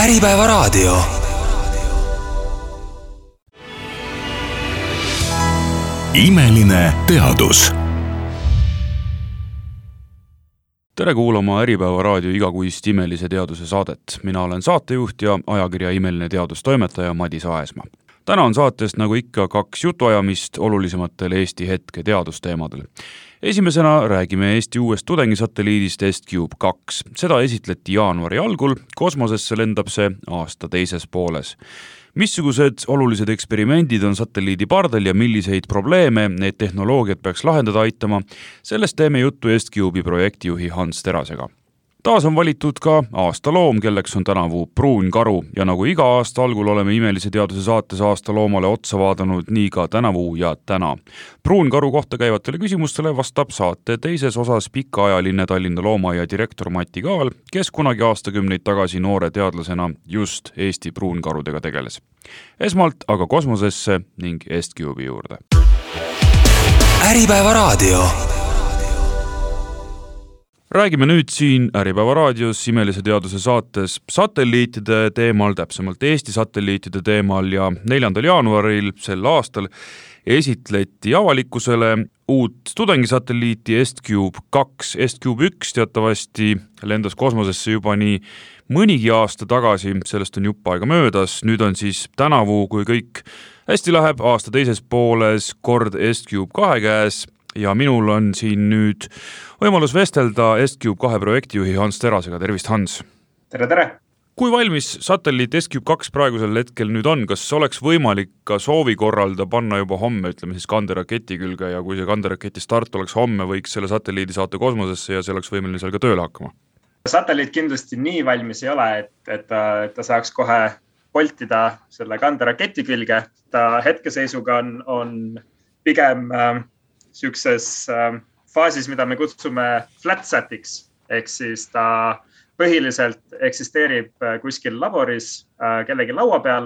Äripäevaraadio. Imeline teadus. Tere kuulama Äripäevaraadio igakuist Imelise teaduse saadet. Mina olen saatejuht ja ajakirja Imeline teadustoimetaja Madis Aesma. Täna on saatest nagu ikka 2 jutuajamist olulisematel Eesti hetke teadusteemadel. Esimesena räägime Eesti uuest tudengisatelliidist EstCube 2. Seda esitleti jaanuari algul, kosmosesse lendab see aasta teises pooles. Missugused olulised eksperimendid on satelliidi pardal ja milliseid probleeme need tehnoloogiad peaks lahendada aitama, sellest teeme juttu EstCube'i projektijuhi Hans Terasega. Taas on valitud ka aasta loom, kelleks on tänavu pruun karu ja nagu iga aasta algul oleme Imelise teaduse saates aasta loomale otsa vaadanud, nii ka tänavu ja täna. Pruun karu kohta käivatele küsimustele vastab saate teises osas pikaajaline Tallinna Loomaaia direktor Mati Kaal, kes kunagi aastakümneid tagasi noore teadlasena just Eesti pruunkarudega tegeles. Esmalt aga kosmosesse ning EstCube'i juurde. Äripäevaraadio. Räägime nüüd siin Äripäevaraadios Imelise teaduse saates satelliitide teemal, täpsemalt Eesti satelliitide teemal ja 4. jaanuaril sel aastal esitleti avalikkusele uut tudengisatelliiti EstCube 2. EstCube 1 teatavasti lendas kosmosesse juba nii mõnigi aasta tagasi, sellest on jupp aega möödas. Nüüd on siis tänavu, kui kõik hästi läheb, aasta teises pooles kord EstCube 2 käes. Ja minul on siin nüüd võimalus vestelda EstCube 2 projektijuhi Hans Terasega. Tervist, Hans! Tere! Kui valmis satelliit EstCube 2 praegusel hetkel nüüd on? Kas oleks võimalik ka soovi korralda panna juba homme, ütleme siis kanderaketi külge, ja kui see kanderaketi start oleks homme, võiks selle satelliidi saata kosmosesse ja see oleks võimeline seal ka tööle hakkama? Satelliit kindlasti nii valmis ei ole, et ta saaks kohe poltida selle kanderaketi külge. Ta hetkeseisuga on pigem siukses faasis, mida me kutsume flatsatiks, ehk siis ta põhiliselt eksisteerib kuskil laboris kellegi laua peal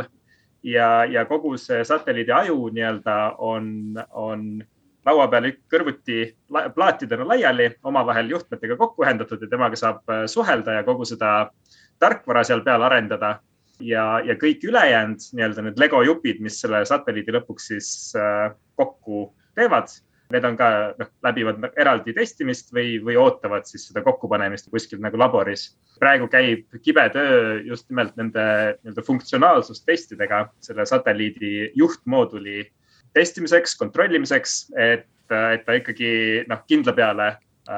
ja kogu see satelliidi aju nii-öelda on laua peal kõrvuti plaatidena laiali, omavahel juhtmetega kokku ühendatud ja temaga saab suhelda ja kogu seda tarkvara seal peal arendada. Ja kõik ülejäänud nii-öelda need Lego jupid, mis selle satelliidi lõpuks siis kokku teevad, need on ka läbivad eraldi testimist või ootavad siis seda kokkupanemist kuskil nagu laboris. Praegu käib kibe töö just nimelt nende funktsionaalsustestidega selle satelliidi juhtmooduli testimiseks, kontrollimiseks, et ta ikkagi kindla peale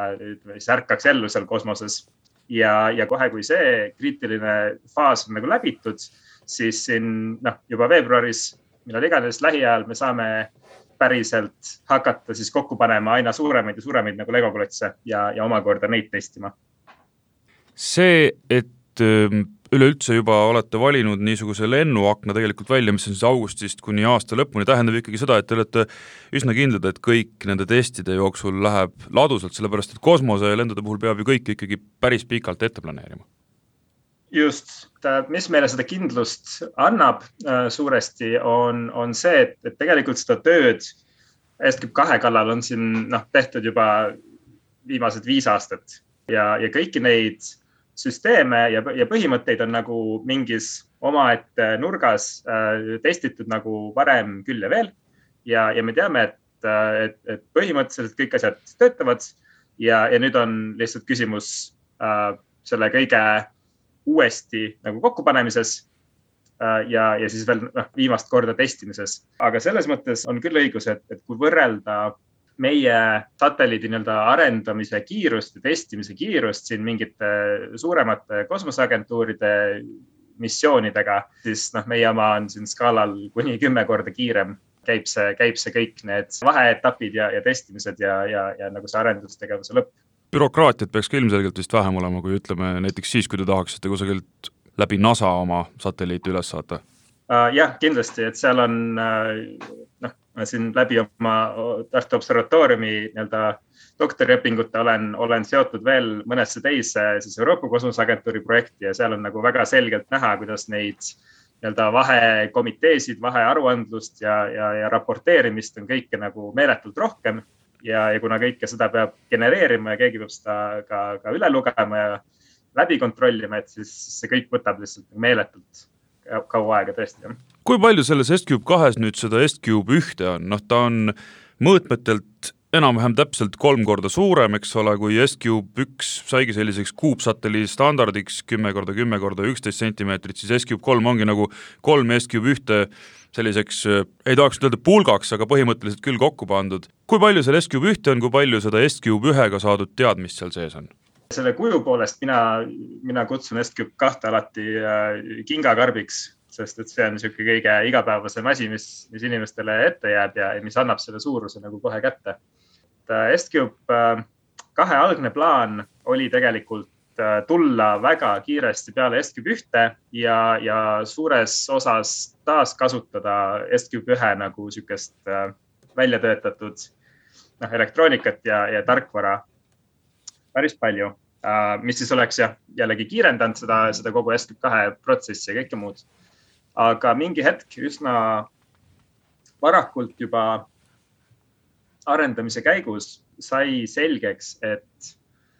ärkaks ellu seal kosmoses. Ja kohe, kui see kriitiline faas on nagu läbitud, siis siin juba veebruaris, millal iganes lähiajal me saame päriselt hakata siis kokku panema aina suuremaid ja suuremaid nagu Lego-klotse ja omakorda neid testima. See, et üleüldse juba olete valinud niisuguse lennuakna tegelikult välja, mis on siis augustist kuni aasta lõpuni, tähendab ikkagi seda, et te olete üsna kindlad, et kõik nende testide jooksul läheb ladusalt, sellepärast et kosmose lendude puhul peab ju kõik ikkagi päris pikalt ette planeerima. Just, mis meile seda kindlust annab suuresti on see, et tegelikult seda tööd EstCube 2 kallal on siin tehtud juba viimased 5 aastat ja kõiki neid süsteeme ja põhimõtteid on nagu mingis omaette nurgas testitud nagu varem küll ja veel ja me teame, et põhimõtteliselt kõik asjad töötavad ja nüüd on lihtsalt küsimus selle kõige uuesti nagu kokkupanemises ja siis veel viimast korda testimises. Aga selles mõttes on küll õigus, et kui võrrelda meie satelliidi arendamise kiirust ja testimise kiirust siin mingite suuremate kosmoseagentuuride missioonidega, siis meie oma on siin skaalal kuni 10 korda kiirem. Käib see kõik need vaheetapid ja testimised ja nagu see arendustegevuse lõpp. Bürokraatiat peaks ka ilmselgelt vist vähem olema, kui ütleme näiteks siis, kui te tahaksite kusagilt läbi NASA oma satelliiti üles saata. Jah, kindlasti, et seal on siin läbi oma Tartu Observatooriumi doktoriõpingute olen seotud veel mõnesse teise siis Euroopa Kosmoseagentuuri projekti ja seal on nagu väga selgelt näha, kuidas neid vahekomiteesid, vahearuandlust ja raporteerimist on kõike nagu meeletult rohkem. Ja kuna kõike seda peab genereerima ja keegi peab seda ka üle lugema ja läbi kontrollima, et siis see kõik võtab lihtsalt meeletult kaua aega tõesti. Kui palju selles S-Cube 2 nüüd seda S-Cube 1 on? Ta on mõõtmetelt enam-vähem täpselt 3 korda suurem, eks ole, kui S-Cube 1 saigi selliseks kuupsatelliidi standardiks 10x10x11 cm, siis S-Cube 3 ongi nagu 3 S-Cube 1 selliseks, ei tahaks öelda pulgaks, aga põhimõtteliselt küll kokku pandud. Kui palju seal S-Cube 1 on, kui palju seda S-Cube 1-ga saadud teadmist seal sees on? Selle kuju poolest mina kutsun S-Cube 2 alati kingakarbiks, sest et see on niisugune kõige igapäevasem asi, mis inimestele ette jääb ja mis annab selle suuruse nagu kohe kätte. S-Cube 2 algne plaan oli tegelikult tulla väga kiiresti peale S-Cube 1 ja suures osas taas kasutada S-Cube 1 nagu niisugust välja töötatud elektroonikat ja tarkvara päris palju, mis siis oleks jällegi kiirendanud seda kogu S-Cube 2 protsessi ja kõike muud. Aga mingi hetk üsna varakult juba arendamise käigus sai selgeks, et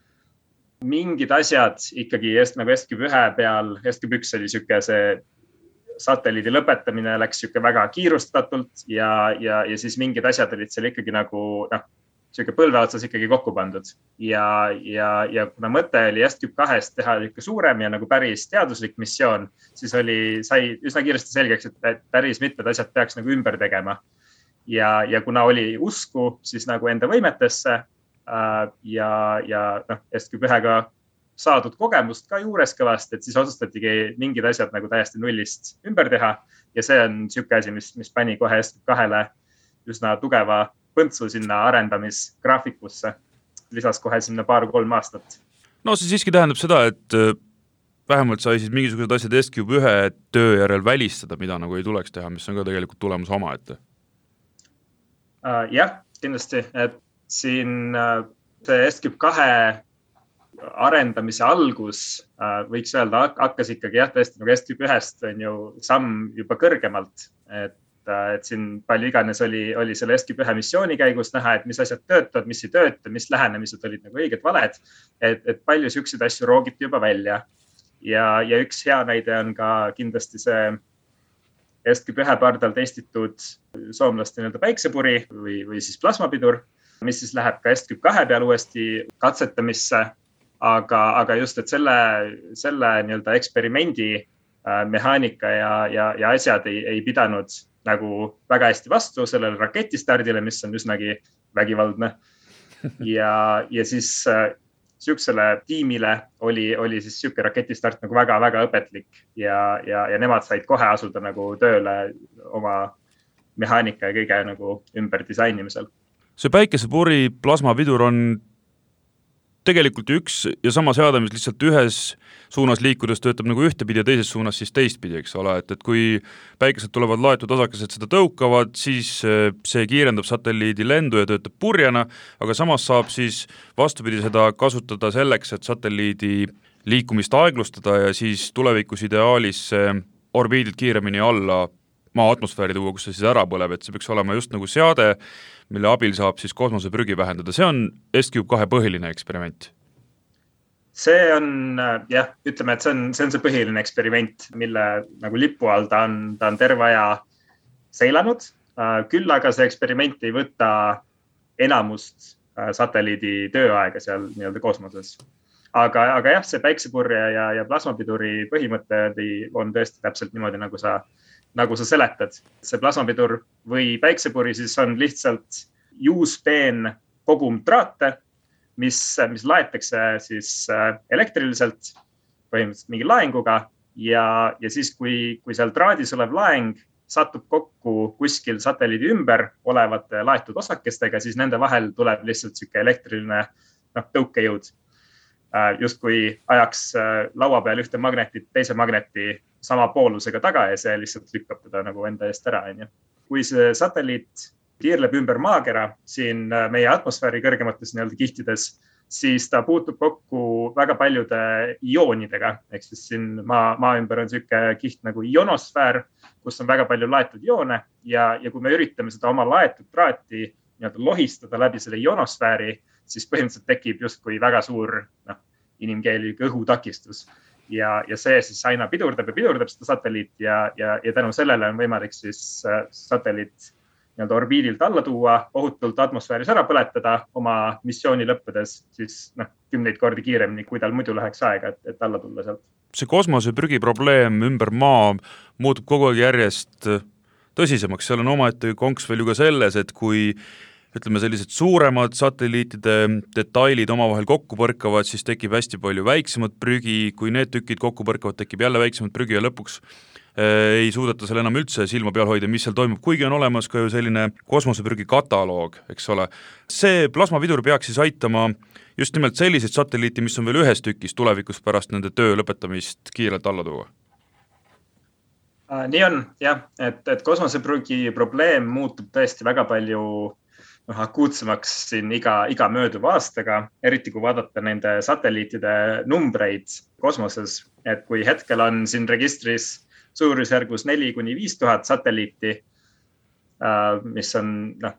mingid asjad ikkagi nagu S-Cube 1 peal, S-Cube 1 oli niisugune see satelliidi lõpetamine läks niisugune väga kiirustatult ja siis mingid asjad olid seal ikkagi nagu niisugune põlve otsas ikkagi kokku pandud. Ja kuna mõte oli S-Cube 2-st teha ikka suurem ja nagu päris teaduslik missioon, siis sai üsna kiiresti selgeks, et päris mitmed asjad peaks nagu ümber tegema. Ja kuna oli usku siis nagu enda võimetesse ja S-Cube 1-ga saadud kogemust ka juures kõvasti, et siis otsustatigi mingid asjad nagu täiesti nullist ümber teha. Ja see on niisugune asi, mis pani kohe S-Cube 2-le üsna tugeva põntsu sinna arendamisgraafikusse. Lisas kohe sinna 2-3 aastat. No see siiski tähendab seda, et vähemalt sai siis mingisugused asjad S-Cube 1 töö järel välistada, mida nagu ei tuleks teha, mis on ka tegelikult tulemus omaette. Jah, kindlasti, et siin see S-Cube 2 arendamise algus, võiks öelda, hakkas ikkagi tõesti nagu S-Cube 1-st on ju samm juba kõrgemalt, et siin palju iganes oli selle S-Cube 1 missiooni käigus näha, et mis asjad töötavad, mis ei tööta, mis lähenemised olid nagu õiged valed, et palju siukseid asju roogiti juba välja. Ja üks hea näide on ka kindlasti see S-Cube 1 pardal testitud soomlaste päiksepuri või siis plasmapidur, mis siis läheb ka S-Cube 2 peal uuesti katsetamisse. Aga just, et selle eksperimendi mehaanika ja asjad ei pidanud nagu väga hästi vastu sellele raketistardile, mis on üsnagi vägivaldne. Ja siis siuksele tiimile oli siis siuke raketistart nagu väga-väga õpetlik ja nemad said kohe asuda nagu tööle oma mehaanika ja kõige nagu ümber disainimisel. See päikesepuri plasmapidur on tegelikult üks ja sama seade, mis lihtsalt ühes suunas liikudes töötab nagu ühtepidi ja teises suunas siis teistpidi, eks ole, et kui päikesed tulevad laetud osakesed seda tõukavad, siis see kiirendab satelliidi lendu ja töötab purjana, aga samas saab siis vastupidi seda kasutada selleks, et satelliidi liikumist aeglustada ja siis tulevikus ideaalis orbiidid kiiremini alla maa atmosfääri tuua, kus see siis ära põleb, et see peaks olema just nagu seade, mille abil saab siis kosmoseprügi vähendada. See on S-Cube 2 põhiline eksperiment. See on, ütleme, et see on see põhiline eksperiment, mille nagu lipu all ta on terve aja seilanud. Küll aga see eksperiment ei võta enamust satelliidi tööaega seal nii-öelda kosmoses. Aga jah, see päiksepurje ja plasmapiduri põhimõte on tõesti täpselt niimoodi, nagu sa seletad. See plasmapidur või päiksepuri siis on lihtsalt juuspeen kogum traate, mis laetakse siis elektriliselt põhimõtteliselt mingi laenguga ja siis, kui seal traadis olev laeng satub kokku kuskil satelliidi ümber olevate laetud osakestega, siis nende vahel tuleb lihtsalt siuke elektriline tõukejõud. Justkui ajaks laua peal ühte magnetit teise magneti sama poolusega taga ja see lihtsalt lükkab teda nagu enda eest ära. Kui see satelliit tiirleb ümber maakera siin meie atmosfääri kõrgemates kihtides, siis ta puutub kokku väga paljude ioonidega. Ehk siis siin maa ümber on siuke kiht nagu ionosfäär, kus on väga palju laetud ioone ja kui me üritame seda oma laetud traati lohistada läbi selle ionosfääri, siis põhimõtteliselt tekib justkui väga suur inimkeeli õhutakistus. Ja see siis aina pidurdab seda satelliiti ja tänu sellele on võimalik siis satelliit nii-öelda orbiidilt alla tuua, ohutult atmosfääris ära põletada oma missiooni lõppedes siis 10 kordi kiiremini, kui tal muidu läheks aega, et alla tulla sealt. See kosmoseprügi probleem ümber maa muutub kogu aeg järjest tõsisemaks. Seal on omaette konks veel ju ka selles, et kui ütleme sellised suuremad satelliitide detailid omavahel kokku põrkavad, siis tekib hästi palju väiksemat prügi, kui need tükid kokku põrkavad, tekib jälle väiksemat prügi ja lõpuks ei suudeta seal enam üldse silma peal hoida, mis seal toimub, kuigi on olemas ka ju selline kosmoseprügi kataloog, eks ole. See plasmapidur peaks siis aitama just nimelt selliseid satelliiti, mis on veel ühes tükis tulevikus pärast nende töö lõpetamist kiirelt alla tuua. Nii on, jah, et kosmoseprügi probleem muutub tõesti väga palju akuutsemaks siin iga mööduva aastaga, eriti kui vaadata nende satelliitide numbreid kosmoses, et kui hetkel on siin registris suurusjärgus 4,000–5,000 satelliiti, mis on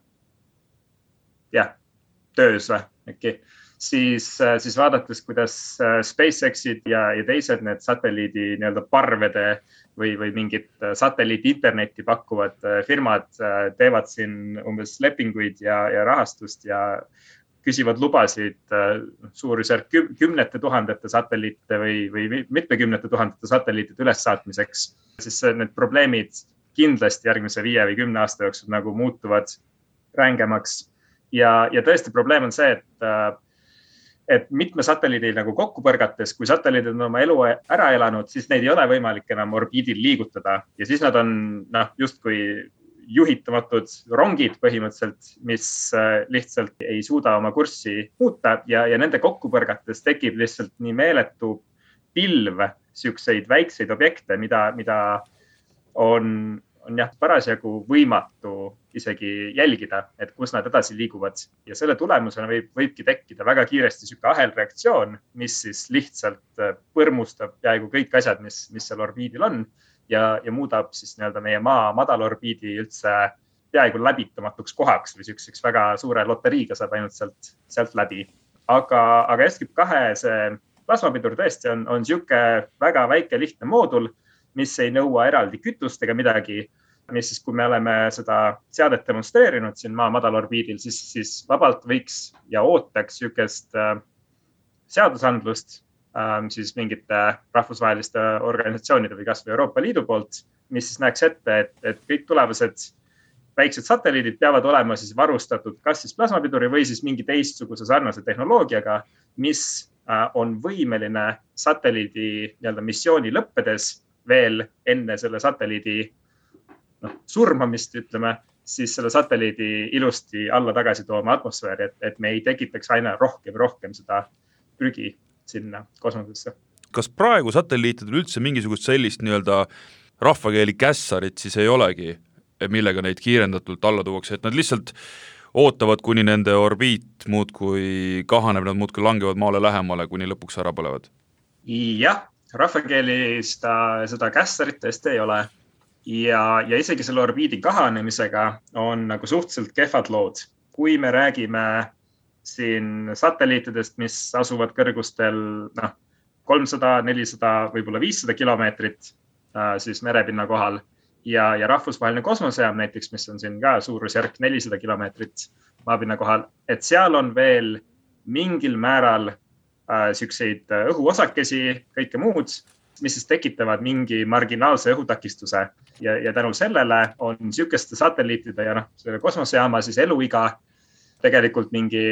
töös äkki, siis vaadates, kuidas SpaceXid ja teised need satelliidi nii-öelda parvede või mingid satelliiti internetti pakkuvad firmad teevad siin umbes lepinguid ja rahastust ja küsivad lubasid suurusjärk 10 000 satelliite või mitmekümnete tuhandete satelliitide ülessaatmiseks, siis need probleemid kindlasti järgmise 5 või 10 aasta jooksul nagu muutuvad rängemaks. Ja tõesti probleem on see, et mitme satelliidi nagu kokku põrgates, kui satelliidid on oma elu ära elanud, siis neid ei ole võimalik enam orbiidil liigutada ja siis nad on justkui juhitamatud rongid põhimõtteliselt, mis lihtsalt ei suuda oma kurssi muuta ja nende kokkupõrgates tekib lihtsalt nii meeletu pilv siukseid väikseid objekte, mida on parasjagu võimatu isegi jälgida, et kus nad edasi liiguvad. Ja selle tulemusena võibki tekkida väga kiiresti siuke ahelreaktsioon, mis siis lihtsalt põrmustab peaaegu kõik asjad, mis seal orbiidil on. Ja muudab siis nii-öelda meie maa madalorbiidi üldse peaaegu läbitamatuks kohaks või siukseks väga suure loteriiga saab ainult sealt läbi. Aga SGIP-2 see plasmapidur tõesti on siuke väga väike lihtne moodul, mis ei nõua eraldi kütust ega midagi, mis siis, kui me oleme seda seadet demonstreerinud siin maa madalorbiidil, siis vabalt võiks ja ootaks siukest seadusandlust siis mingite rahvusvaheliste organisatsioonide või kas või Euroopa Liidu poolt, mis siis näeks ette, et kõik tulevased väiksed satelliidid peavad olema siis varustatud kas siis plasmapiduri või siis mingi teistsuguse sarnase tehnoloogiaga, mis on võimeline satelliidi nii-öelda missiooni lõppedes veel enne selle satelliidi surmamist, ütleme, siis selle satelliidi ilusti alla tagasi tooma atmosfääri, et me ei tekitaks aina rohkem seda prügi sinna kosmosesse. Kas praegu satelliitidel üldse mingisugust sellist nii-öelda rahvakeeli kässarit siis ei olegi, millega neid kiirendatult alla tuuakse, et nad lihtsalt ootavad, kuni nende orbiit muudkui kahaneb, nad muudkui langevad maale lähemale, kuni lõpuks ära põlevad? Jah, rahvakeeli seda kässarit tõesti ei ole. Ja isegi selle orbiidi kahanemisega on nagu suhteliselt kehvad lood. Kui me räägime siin satelliitidest, mis asuvad kõrgustel 300, 400, võib-olla 500 kilomeetrit siis merepinna kohal ja rahvusvaheline kosmosejaam näiteks, mis on siin ka suurusjärk 400 kilomeetrit maapinna kohal, et seal on veel mingil määral siukseid õhuosakesi, kõike muud, mis siis tekitavad mingi marginaalse õhutakistuse ja tänu sellele on siukeste satelliitide ja selle kosmosejaama siis eluiga tegelikult mingi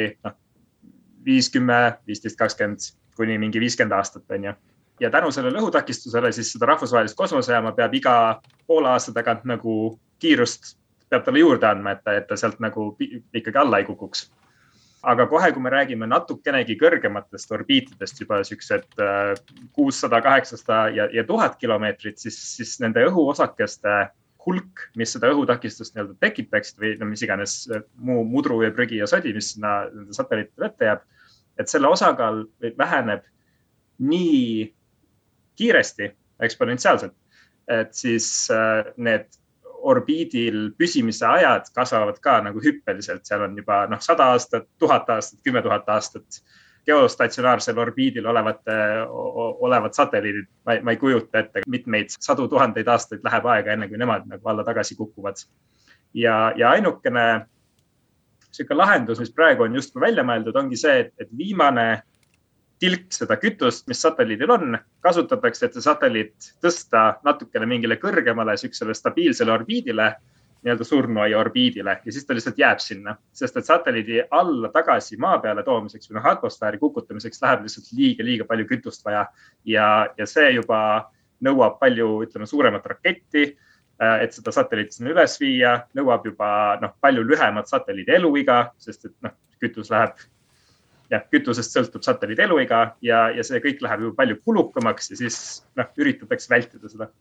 50, 15, 20 kuni mingi 50 aastat on ju. Ja tänu sellele õhutakistusele siis seda rahvusvahelist kosmosejaama peab iga poole aasta tagant nagu kiirust peab talle juurde andma, et ta sealt nagu ikkagi alla ei kukuks. Aga kohe, kui me räägime natukenegi kõrgematest orbiitidest, juba siuksed 600, 800 ja 1000 kilomeetrit, siis nende õhuosakeste hulk, mis seda õhutakistust nii-öelda tekitaksid või mis iganes muu mudru ja prügi ja sodi, mis nende satelliitide ette jääb, et selle osakaal väheneb nii kiiresti, eksponentsiaalselt, et siis need orbiidil püsimise ajad kasvavad ka nagu hüppeliselt, seal on juba 100 aastat, 1000 aastat, 10 000 aastat geostatsionaarsel orbiidil olevad satelliidid. Ma ei kujuta ette, mitmeid 100,000 aastaid läheb aega enne, kui nemad nagu alla tagasi kukuvad. Ja ainukene lahendus, mis praegu on justkui välja mõeldud, ongi see, et viimane tilk seda kütust, mis satelliidil on, kasutatakse, et see satelliit tõsta natukene mingile kõrgemale stabiilsele orbiidile, nii-öelda surnuai orbiidile, ja siis ta lihtsalt jääb sinna, sest et satelliidi alla tagasi maa peale toomiseks või atmosfääri kukutamiseks läheb lihtsalt liiga palju kütust vaja. Ja see juba nõuab palju, suuremat raketti, et seda satelliiti sinna üles viia, nõuab juba palju lühemat satelliidi eluiga, sest et kütus läheb, kütusest sõltub satelliidi eluiga ja see kõik läheb juba palju kulukamaks ja siis üritatakse vältida seda.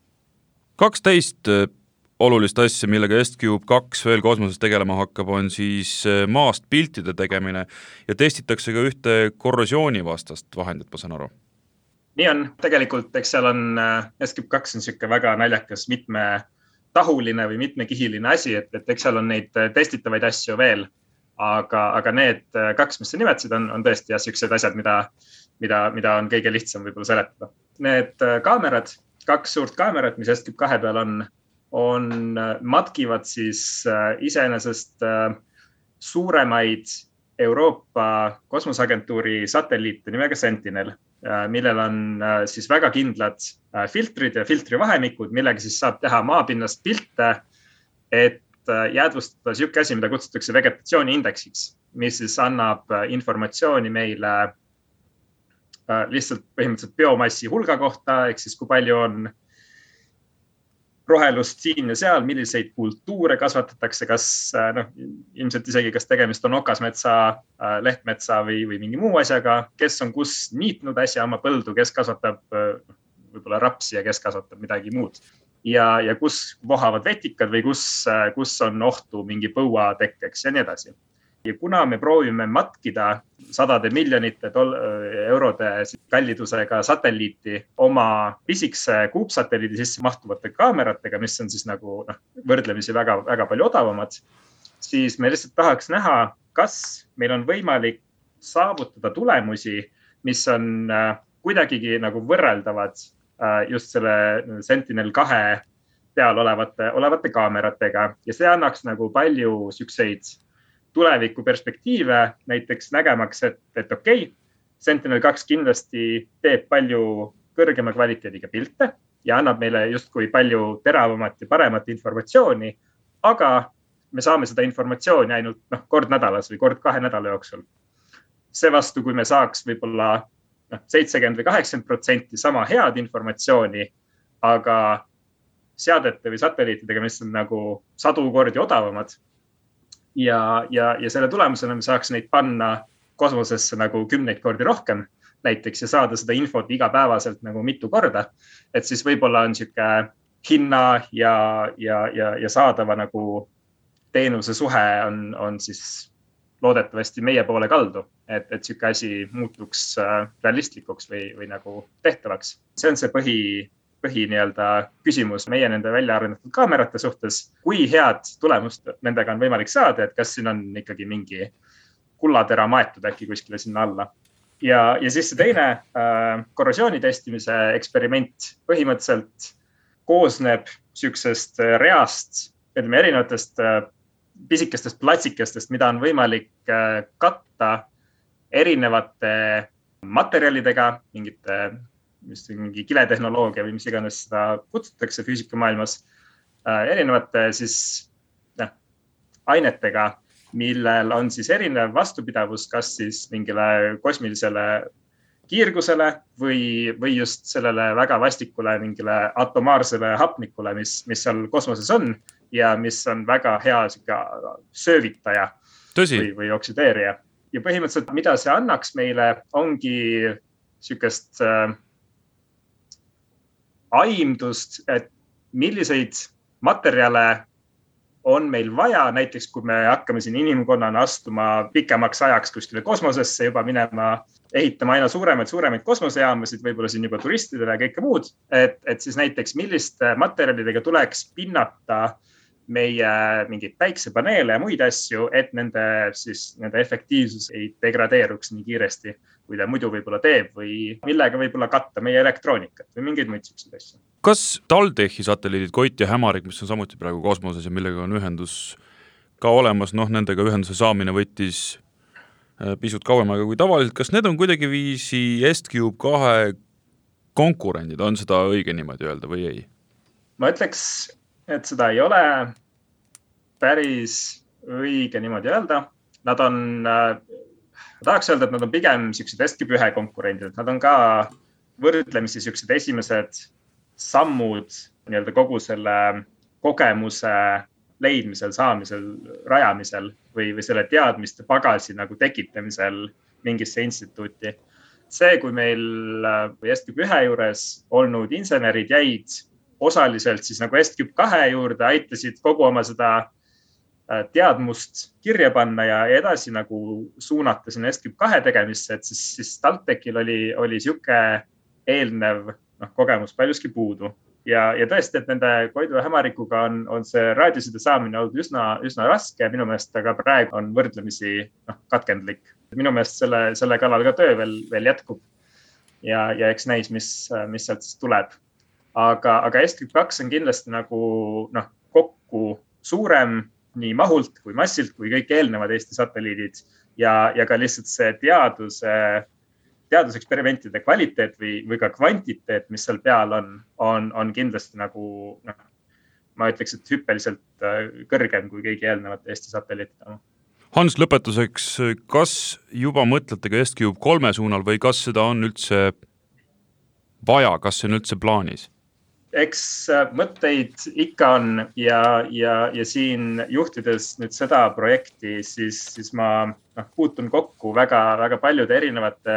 12 olulist asja, millega EstCube 2 veel kosmoses tegelema hakkab, on siis maast piltide tegemine ja testitakse ka ühte korrosioonivastast vahendit, ma saan aru. Nii on. Tegelikult, eks seal on EstCube 2 on siuke väga naljakas mitmetahuline või mitmekihiline asi, et eks seal on neid testitavaid asju veel, aga need 2, mis sa nimetasid, on tõesti siuksed asjad, mida on kõige lihtsam võib-olla seletada. Need kaamerad, 2 suurt kaamerat, mis EstCube 2 peal on matkivad siis iseenesest suuremaid Euroopa kosmoseagentuuri satelliite nimega Sentinel, millel on siis väga kindlad filtrid ja filtrivahemikud, millega siis saab teha maapinnast pilte, et jäädvustada siuke asi, mida kutsutakse vegetatsiooniindeksiks, mis siis annab informatsiooni meile lihtsalt põhimõtteliselt biomassi hulga kohta, ehk siis kui palju on rohelust siin ja seal, milliseid kultuure kasvatatakse, kas ilmselt isegi kas tegemist on okasmetsa, lehtmetsa või mingi muu asjaga, kes on kus niitnud äsja oma põldu, kes kasvatab võib-olla rapsi ja kes kasvatab midagi muud. Ja kus vohavad vetikad või kus on ohtu mingi põua tekkeks ja nii edasi. Ja kuna me proovime matkida sadade miljonite eurode kallidusega satelliiti oma pisikese kuupsatelliidi sisse mahtuvate kaameratega, mis on siis nagu võrdlemisi väga, väga palju odavamad, siis me lihtsalt tahaks näha, kas meil on võimalik saavutada tulemusi, mis on kuidagigi nagu võrreldavad just selle Sentinel 2 peal olevate kaameratega. Ja see annaks nagu palju siukseid tuleviku perspektiive, näiteks nägemaks, et okei, Sentinel 2 kindlasti teeb palju kõrgema kvaliteediga pilte ja annab meile justkui palju teravamat ja paremat informatsiooni, aga me saame seda informatsiooni ainult kord nädalas või kord 2 nädala jooksul. Seevastu, kui me saaks võib-olla 70 või 80% sama head informatsiooni, aga seadete või satelliitidega, mis on nagu 100 kordi odavamad, ja selle tulemusena me saaks neid panna kosmosesse nagu 10 kordi rohkem näiteks ja saada seda infot igapäevaselt nagu mitu korda. Et siis võib-olla on siuke hinna ja saadava nagu teenuse suhe on siis loodetavasti meie poole kaldu, et siuke asi muutuks realistlikuks või nagu tehtavaks. See on see põhi nii-öelda küsimus meie nende välja arendatud kaamerate suhtes, kui head tulemust nendega on võimalik saada, et kas siin on ikkagi mingi kullatera maetud äkki kuskile sinna alla. Ja siis see teine korrosiooni testimise eksperiment põhimõtteliselt koosneb siuksest reast, erinevatest pisikestest platsikestest, mida on võimalik katta erinevate materjalidega, mingi kiletehnoloogia või mis iganes seda kutsutakse füüsikamaailmas, erinevate siis ainetega, millel on siis erinev vastupidavus, kas siis mingile kosmilisele kiirgusele või just sellele väga vastikule mingile atomaarsele hapnikule, mis seal kosmoses on ja mis on väga hea söövitaja või oksideerija. Ja põhimõtteliselt, mida see annaks meile, ongi siukest aimdust, et milliseid materjale on meil vaja, näiteks kui me hakkame siin inimkonnana astuma pikemaks ajaks kuskile kosmosesse, juba minema, ehitama aina suuremaid kosmosejaamasid, võib-olla siin juba turistidele ja kõike muud, et siis näiteks milliste materjalidega tuleks pinnata meie mingeid päiksepaneele ja muid asju, et nende efektiivsus ei degradeeruks nii kiiresti, kui ta muidu võib-olla teeb või millega võib-olla katta meie elektroonikat või mingeid muid selliseid asju. Kas TalTechi satelliidid Koit ja Hämarik, mis on samuti praegu kosmoses ja millega on ühendus ka olemas, nendega ühenduse saamine võttis pisut kauem aega kui tavaliselt, kas need on kuidagi viisi S-Cube 2 konkurendid, on seda õige niimoodi öelda või ei? Ma ütleks, et seda ei ole päris õige niimoodi öelda. Nad on, tahaks öelda, et nad on pigem sellised S-Cube 1 konkurendid. Nad on ka võrdlemisi sellised esimesed sammud nii-öelda kogu selle kogemuse leidmisel, saamisel, rajamisel või selle teadmiste pagasi nagu tekitamisel mingisse instituuti. See, kui meil või S-Cube 1 juures olnud insenerid jäid osaliselt siis nagu S-Cube 2 juurde, aitasid kogu oma seda teadmust kirja panna ja edasi nagu suunata sinna S-Cube 2 tegemisse, et siis TalTechil oli siuke eelnev kogemus paljuski puudu. Ja tõesti, et nende Koidu ja Hämarikuga on see raadioside saamine olnud üsna raske ja minu meelest aga praegu on võrdlemisi katkendlik. Minu meelest selle kallal ka töö veel jätkub ja eks näis, mis sealt siis tuleb. Aga S-Cube 2 on kindlasti nagu kokku suurem nii mahult kui massilt kui kõik eelnevad Eesti satelliidid ja ka lihtsalt see teaduseksperimentide kvaliteet või ka kvantiteet, mis seal peal on kindlasti nagu, ma ütleks, et hüppeliselt kõrgem kui kõigi eelnevate Eesti satelliitide. Hans, lõpetuseks, kas juba mõtlete ka S-Cube 3 suunal või kas seda on üldse vaja, kas see on üldse plaanis? Eks mõtteid ikka on ja siin juhtides nüüd seda projekti, siis ma puutun kokku väga paljude erinevate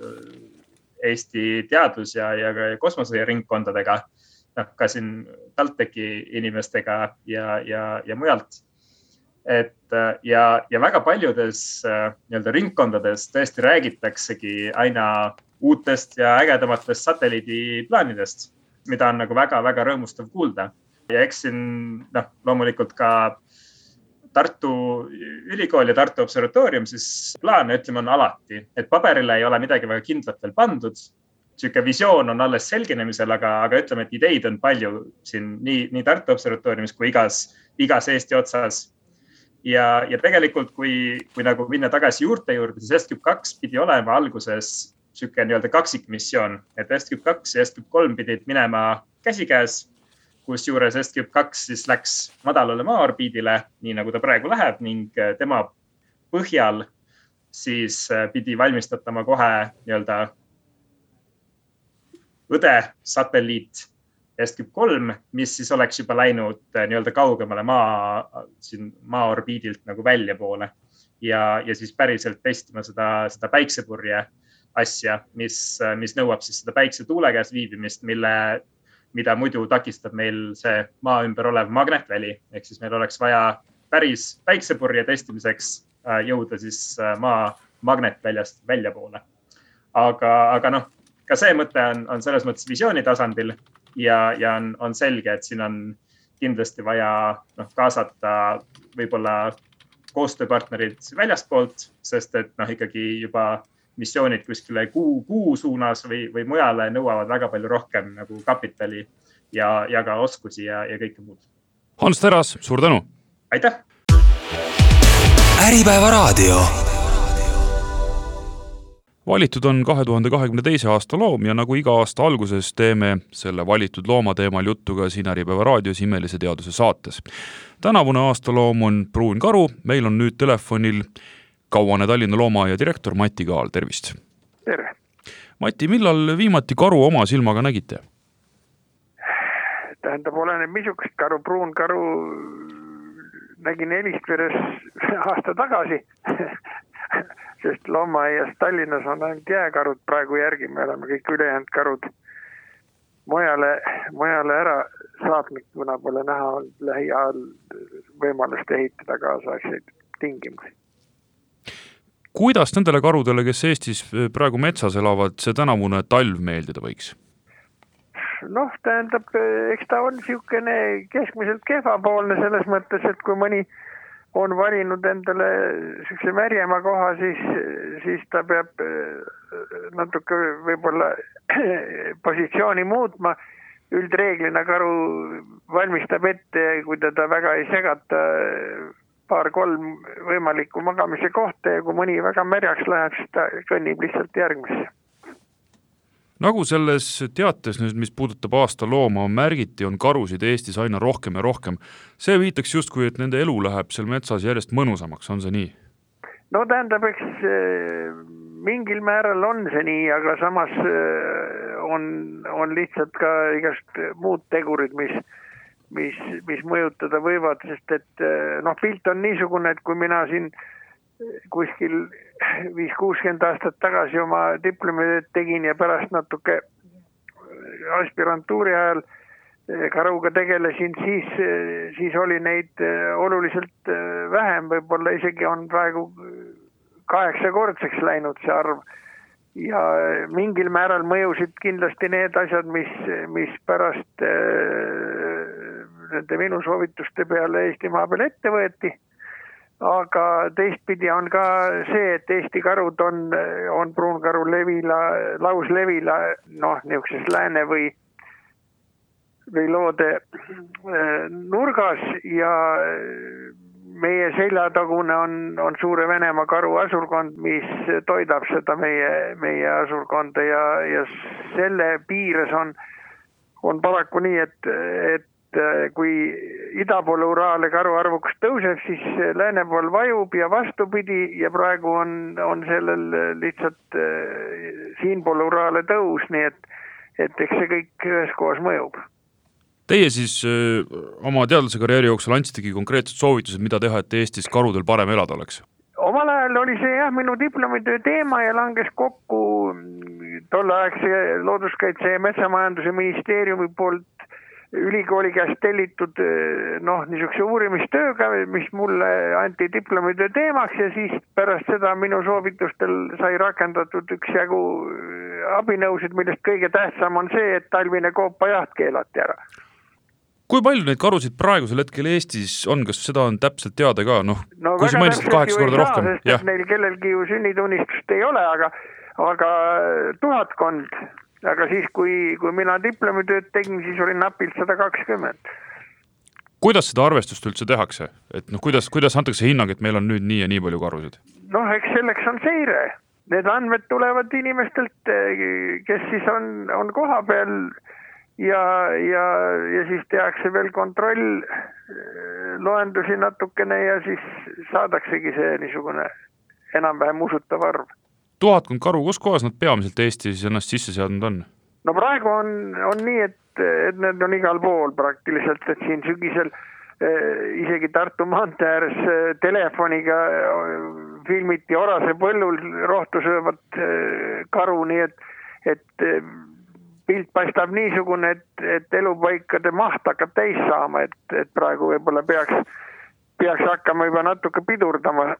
Eesti teadus- ja kosmoseringkondadega, ka siin TalTechi inimestega ja mujalt. Ja väga paljudes nii-öelda ringkondades tõesti räägitaksegi aina uutest ja ägedamatest satelliidiplaanidest, mida on nagu väga rõõmustav kuulda. Ja eks siin loomulikult ka Tartu Ülikool ja Tartu Observatoorium, siis plaane ütleme on alati, et paberile ei ole midagi väga kindlat veel pandud. Siuke visioon on alles selginemisel, aga ütleme, et ideid on palju siin nii Tartu Observatooriumis kui igas Eesti otsas. Ja tegelikult, kui nagu minna tagasi juurte juurde, siis S-Cube 2 pidi olema alguses siuke nii-öelda kaksikmissioon, et S-Cube 2 ja S-Cube 3 pidid minema käsikäes, kus juures S-Cube 2 siis läks madalale maa-orbiidile, nii nagu ta praegu läheb ning tema põhjal siis pidi valmistatama kohe nii-öelda õde-satelliit S-Cube 3, mis siis oleks juba läinud nii-öelda kaugemale maa-orbiidilt nagu välja poole ja siis päriselt testima seda päiksepurje asja, mis nõuab siis seda päiksetuule käes viibimist, mida muidu takistab meil see maa ümber olev magnetväli. Ehk siis meil oleks vaja päris päiksepurje testimiseks jõuda siis maa magnetväljast välja poole. Aga ka see mõte on selles mõttes visiooni tasandil ja on selge, et siin on kindlasti vaja kaasata võib-olla koostööpartnerid väljastpoolt, sest et ikkagi juba missioonid kuskile kuu suunas või mujale nõuavad väga palju rohkem nagu kapitali ja ka oskusi ja kõike muud. Hans Teras, suur tänu! Aitäh! Äripäeva raadio. Valitud on 2022. aasta loom ja nagu iga aasta alguses teeme selle valitud looma teemal juttu ka siin Äripäeva raadios Imelise teaduse saates. Tänavune aasta loom on pruun karu, meil on nüüd telefonil kauane Tallinna loomaaia direktor Mati Kaal, tervist! Tere! Mati, millal viimati karu oma silmaga nägite? Tähendab, oleneb misukest karu, pruun karu nägin Helistveres aasta tagasi, sest loomaaias Tallinnas on ainult jääkarud praegu järgi, me oleme kõik ülejäänud karud mujale ära saatnud, kuna pole näha lähiajal võimalust ehitada kaasaegseid tingimusi. Kuidas nendele karudele, kes Eestis praegu metsas elavad, see tänavune talv meeldida võiks? tähendab, eks ta on niisugune keskmiselt kehvapoolne selles mõttes, et kui mõni on valinud endale niisuguse märjema koha, siis ta peab natuke võib-olla positsiooni muutma. Üldreeglina karu valmistab ette, kui teda väga ei segata, 2-3 võimalikku magamise kohta ja kui mõni väga märjaks läheb, siis ta kõnnib lihtsalt järgmisse. Nagu selles teates, mis puudutab aasta looma, märgiti, on karusid Eestis aina rohkem ja rohkem. See viitaks justkui, et nende elu läheb seal metsas järjest mõnusamaks, on see nii? No tähendab, eks mingil määral on see nii, aga samas on lihtsalt ka igast muud tegurid, mis mõjutada võivad, sest et pilt on niisugune, et kui mina siin kuskil 5-60 aastat tagasi oma diplomitööd tegin ja pärast natuke aspirantuuri ajal karuga tegelesin, siis oli neid oluliselt vähem, võib-olla isegi on praegu 8-kordseks läinud see arv. Ja mingil määral mõjusid kindlasti need asjad, mis pärast nende minu soovituste peale Eestimaa peal ette võeti. Aga teistpidi on ka see, et Eesti karud on pruunkaru lauslevila, niisuguses lääne või loode nurgas ja meie seljatagune on Suure Venemaa karu asurkond, mis toidab seda meie asurkonda ja selle piires on paraku nii, et kui ida poole Uraale karu arvuks tõuseb, siis lääne pool vajub ja vastupidi ja praegu on sellel lihtsalt siin poole Uraale tõus, nii et eks see kõik üheskoos mõjub. Teie siis oma teadlase karjääri jooksul andsitegi konkreetsed soovitused, mida teha, et Eestis karudel parem elada oleks? Omal ajal oli see minu diplomitöö teema ja langes kokku tolleaegse looduskaitse ja metsamajanduse ministeeriumi poolt ülikooli käest tellitud niisuguse uurimistööga, mis mulle anti diplomitöö teemaks ja siis pärast seda minu soovitustel sai rakendatud üksjagu abinõusid, millest kõige tähtsam on see, et talvine koopajaht keelati ära. Kui palju neid karusid praegusel hetkel Eestis on, kas seda on täpselt teada ka? Kui sa mainisid 8 korda rohkem. Sest neil kellelgi ju sünnitunnistust ei ole, aga 1000. Aga siis, kui mina diplomitööd tegin, siis oli napilt 120. Kuidas seda arvestust üldse tehakse? Et kuidas antakse hinnang, et meil on nüüd nii ja nii palju karusid? Eks selleks on seire. Need andmed tulevad inimestelt, kes siis on koha peal ja siis tehakse veel kontroll, loendusi natukene ja siis saadaksegi see niisugune enam-vähem usutav arv. 1000 karu, kus kohas nad peamiselt Eestis ennast sisse seadnud on? Praegu on nii, et need on igal pool praktiliselt, et siin sügisel isegi Tartu maantee ääres telefoniga filmiti Orase põllul rohtu söövat karu, nii et pilt paistab niisugune, et elupaikade maht hakkab täis saama, et praegu võib-olla peaks hakkama juba natuke pidurdama.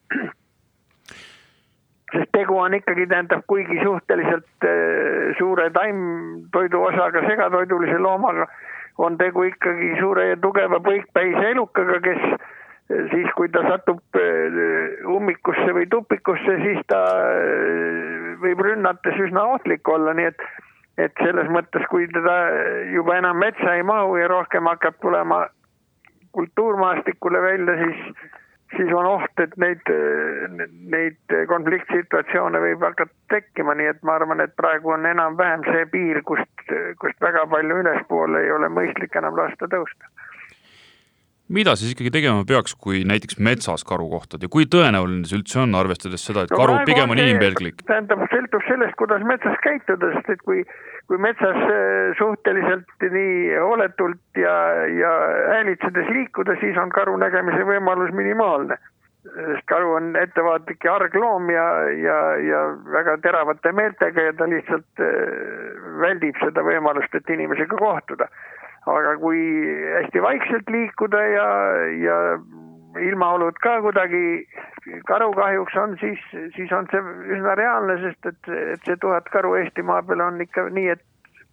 Sest tegu on ikkagi, tähendab, kuigi suhteliselt suure taimtoidu osaga segatoidulise loomaga, on tegu ikkagi suure ja tugeva põikpäise elukaga, kes siis, kui ta satub ummikusse või tupikusse, siis ta võib rünnates üsna ohtlik olla, nii et selles mõttes, kui teda juba enam metsa ei mahu ja rohkem hakkab tulema kultuurmaastikule välja, siis on oht, et neid konfliktsituatsioone võib hakata tekkima, nii et ma arvan, et praegu on enam-vähem see piir, kust väga palju ülespoole ei ole mõistlik enam lasta tõusta. Mida siis ikkagi tegema peaks, kui näiteks metsas karu kohtad ja kui tõenäoline see üldse on, arvestades seda, et karu pigem on inimpelglik? Tähendab, sõltub sellest, kuidas metsas käituda, sest et kui metsas suhteliselt nii hooletult ja häälitsedes liikuda, siis on karu nägemise võimalus minimaalne. Sest karu on ettevaatlik ja argloom ja väga teravate meeltega ja ta lihtsalt väldib seda võimalust, et inimesega kohtuda. Aga kui hästi vaikselt liikuda ja ilmaolud ka kuidagi karu kahjuks on, siis on see üsna reaalne, sest et see 1000 karu Eestimaa peal on ikka nii, et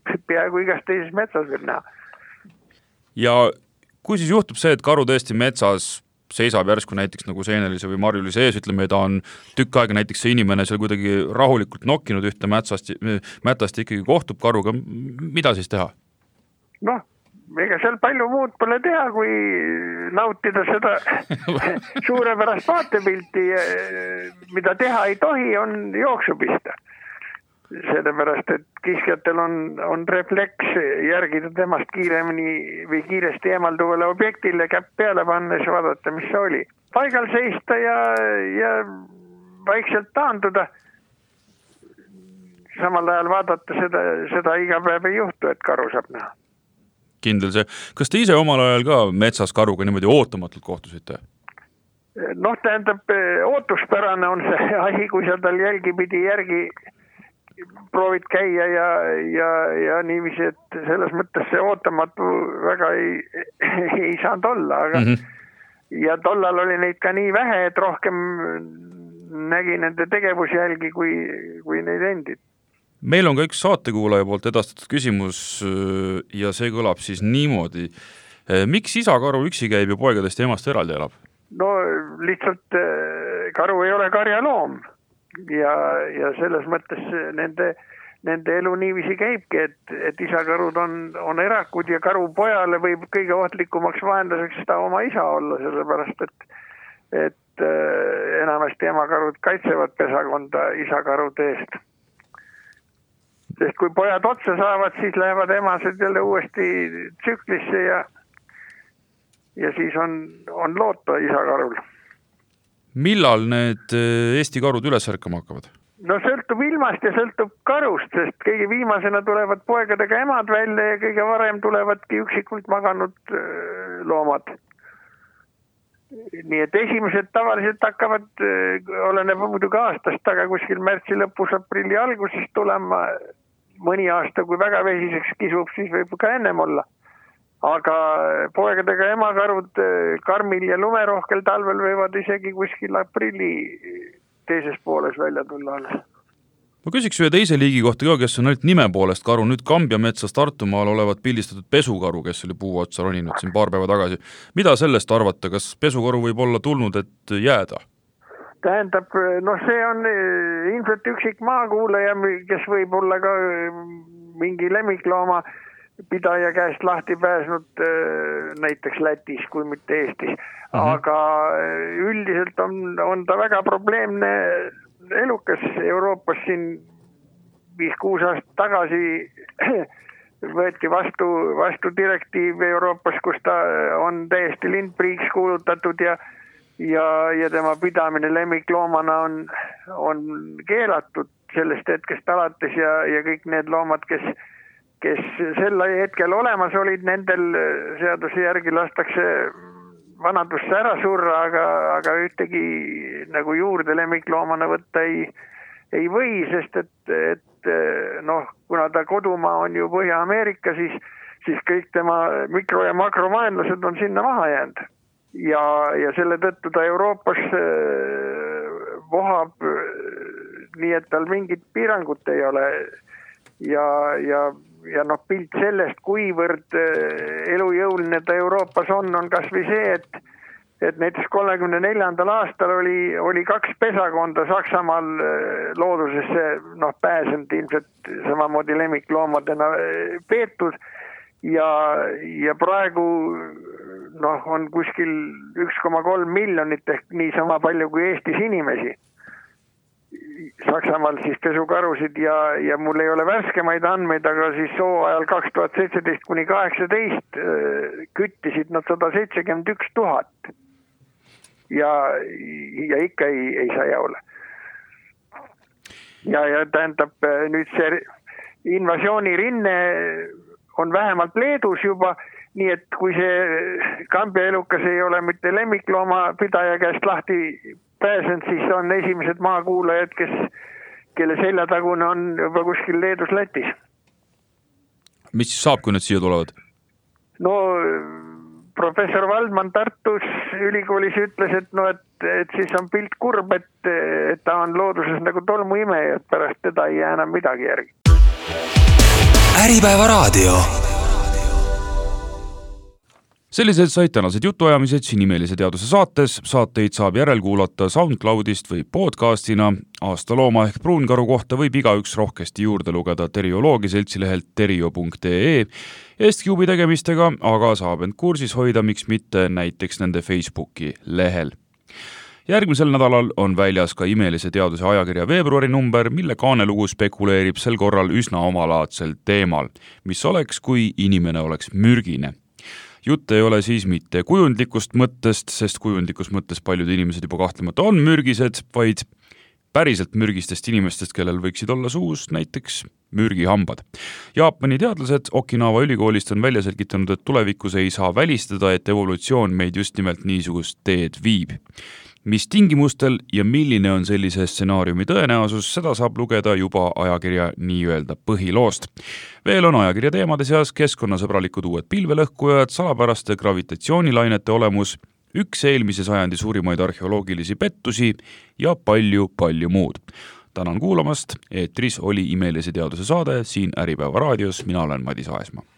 peaaegu igas teises metsas võib näha. Ja kui siis juhtub see, et karu tõesti metsas seisab järsku näiteks nagu seenelise või marjulise ees, ütleme, ta on tükk aega näiteks see inimene seal kuidagi rahulikult nokkinud ühte mätast ikkagi kohtub karuga, mida siis teha? Noh, ega seal palju muud pole teha, kui nautida seda suurepärast vaatepilti, mida teha ei tohi, on jooksu pista. Sellepärast, et kiskjatel on refleks järgida temast kiiremini või kiiresti eemalduvale objektile käpp peale pannes vaadata, mis see oli. Paigal seista ja vaikselt taanduda. Samal ajal vaadata seda iga päev ei juhtu, et karu saab näha. Kindel see. Kas te ise omal ajal ka metsas karuga niimoodi ootamatult kohtusite? Noh, tähendab, ootuspärane on see asi, kui sa tal jälgipidi järgi proovid käia ja niiviisi, et selles mõttes see ootamatu väga ei saanud olla, aga ja tollal oli neid ka nii vähe, et rohkem nägi nende tegevusjälgi kui neid endid. Meil on ka üks saatekuulaja poolt edastatud küsimus ja see kõlab siis niimoodi. Miks isa karu üksi käib ja poegadest emast eraldi elab? No lihtsalt karu ei ole karjaloom. Ja selles mõttes nende elu niiviisi käibki, et isakarud on erakud ja karu pojale võib kõige ohtlikumaks vahendaseks seda oma isa olla, sellepärast et enamasti emakarud kaitsevad pesakonda isakarude eest. Sest kui pojad otsa saavad, siis lähevad emased jälle uuesti tsüklisse ja siis on loota isakarul. Millal need Eesti karud üles ärkama hakkavad? No sõltub ilmast ja sõltub karust, sest kõige viimasena tulevad poegadega emad välja ja kõige varem tulevadki üksikult maganud loomad. Nii et esimesed tavaliselt hakkavad, oleneb muidugi aastast, aga kuskil märtsi lõpus, aprilli alguses tulema. Mõni aasta, kui väga vesiseks kisub, siis võib ka ennem olla. Aga poegadega emakarud karmil ja lumerohkel talvel võivad isegi kuskil aprilli teises pooles välja tulla. Ma küsiks ühe teise liigi kohta ka, kes on ainult nime poolest karu. Nüüd Kambja metsas Tartumaal olevat pildistatud pesukaru, kes oli puu otsa roninud siin paar päeva tagasi. Mida sellest arvata? Kas pesukaru võib olla tulnud, et jääda? Tähendab, see on ilmselt üksik maakuulaja, kes võib olla ka mingi lemmiklooma pidaja käest lahti pääsnud näiteks Lätis, kui mitte Eestis. Aga üldiselt on ta väga probleemne elukas Euroopas siin 5-6 aastat tagasi võeti vastu direktiiv Euroopas, kus ta on täiesti lindpriiks kuulutatud ja tema pidamine lemmikloomana on keelatud sellest hetkest alates ja kõik need loomad, kes sel hetkel olemas olid, nendel seaduse järgi lastakse vanadusse ära surra, aga ühtegi nagu juurde lemmikloomana võtta ei või, sest et kuna ta kodumaa on ju Põhja-Ameerika, siis kõik tema mikro- ja makrovaenlased on sinna maha jäänud. Ja selle tõttu ta Euroopas vohab nii, et tal mingit piirangut ei ole ja pilt sellest, kuivõrd elujõuline ta Euroopas on kas või see, et näiteks 34. aastal oli 2 pesakonda Saksamaal loodusesse pääsenud ilmselt samamoodi lemmikloomadena peetud ja praegu on kuskil 1,3 miljonit ehk nii sama palju kui Eestis inimesi. Saksamaal siis pesukarusid ja mul ei ole värskemaid andmeid, aga siis sooajal 2017 kuni 18 küttisid nad 171 000 ja ikka ei saa jaule. Ja tähendab nüüd see invasioonirinne on vähemalt Leedus juba, nii et kui see Kambja elukas ei ole mitte lemmiklooma pidaja käest lahti pääsenud, siis on esimesed maakuulajad, kelle seljatagune on juba kuskil Leedus Lätis. Mis siis saab, kui need siia tulevad? No professor Valdman Tartus ülikoolis ütles, et siis on pilt kurb, et ta on looduses nagu tolmuimeja, et pärast teda ei jää enam midagi järgi. Äripäeva raadio. Sellised said tänased jutuajamised siin Imelise teaduse saates. Saateid saab järelkuulata SoundCloudist või podcastina. Aasta looma ehk pruunkaru kohta võib igaüks rohkesti juurde lugeda terioloogi seltsilehelt terio.ee Estcube'i tegemistega, aga saab end kursis hoida, miks mitte näiteks nende Facebooki lehel. Järgmisel nädalal on väljas ka Imelise teaduse ajakirja veebruari number, mille kaanelugu spekuleerib sel korral üsna omalaadsel teemal, mis oleks, kui inimene oleks mürgine. Jutt ei ole siis mitte kujundlikust mõttest, sest kujundlikus mõttes paljud inimesed juba kahtlemata on mürgised, vaid päriselt mürgistest inimestest, kellel võiksid olla suus näiteks mürgihambad. Jaapani teadlased Okinawa ülikoolist on välja selgitanud, et tulevikus ei saa välistada, et evolutsioon meid just nimelt niisugust teed viib. Mis tingimustel ja milline on sellise stsenaariumi tõenäosus, seda saab lugeda juba ajakirja nii-öelda põhiloost. Veel on ajakirja teemade seas keskkonnasõbralikud uued pilvelõhkujad, salapäraste gravitatsioonilainete olemus, üks eelmise sajandi suurimaid arheoloogilisi pettusi ja palju muud. Tänan kuulamast, eetris oli Imelise teaduse saade siin Äripäeva raadios, mina olen Madis Aesma.